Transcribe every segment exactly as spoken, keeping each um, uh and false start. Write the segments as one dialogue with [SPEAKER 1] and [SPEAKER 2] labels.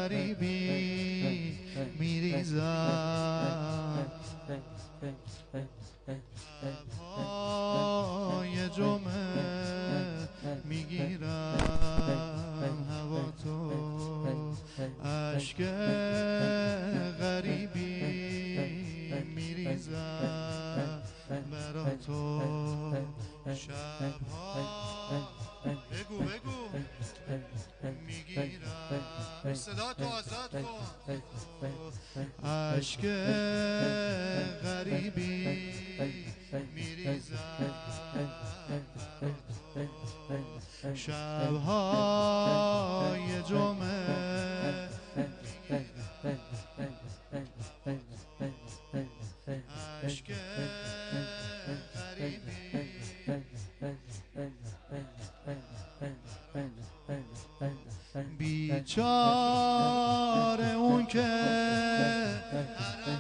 [SPEAKER 1] غریبی میریزم های جمعه میگیرم هوا تو اشک غریبی میریزم برا تو شبها بگو بگو میگیرم صدا تو آزاد کن اشک غریبی میریزم شبهای جمعه اشک غریبی بیچاره اون که حرم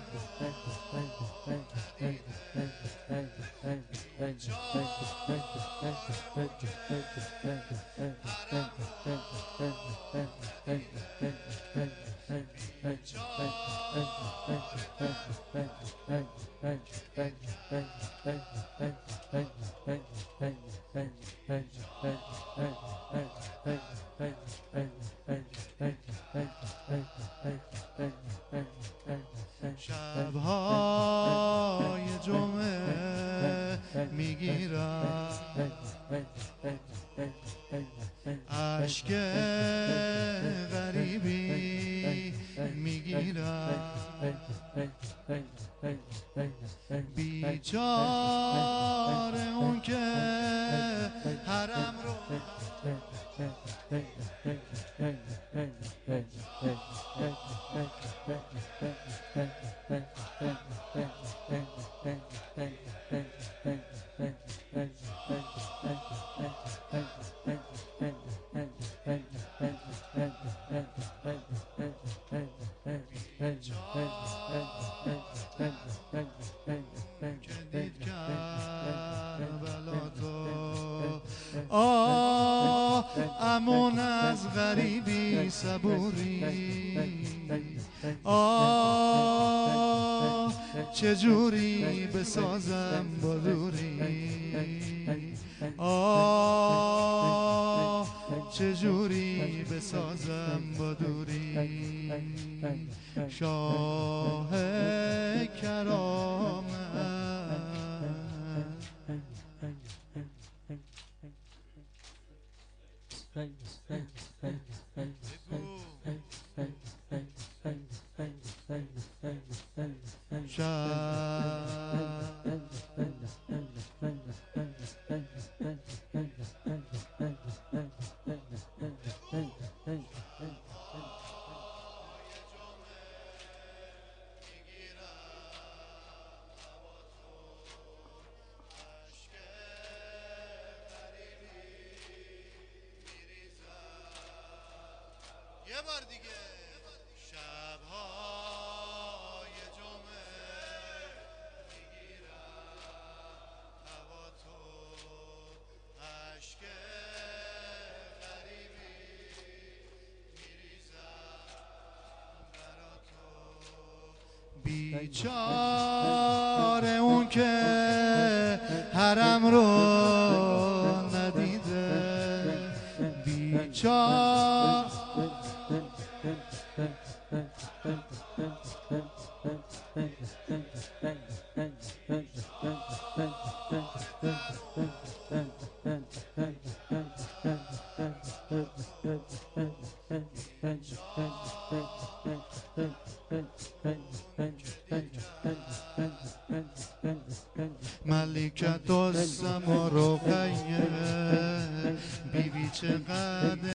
[SPEAKER 1] شبهای جمعه میگیرم اشک غریبی میگیرم بیچاره اون که حرم رو آه امون از غریبی صبوری آه چجوری بسازم با دوری آه چجوری بسازم با دوری شاه کرامت یه بار دیگه شبهای جمعه میگیرم هوا تو اشک غریبی میریزم برا تو بیچاره اون که حرم رو ندیده بیچاره ملکت السما رقیه بیبی چقدر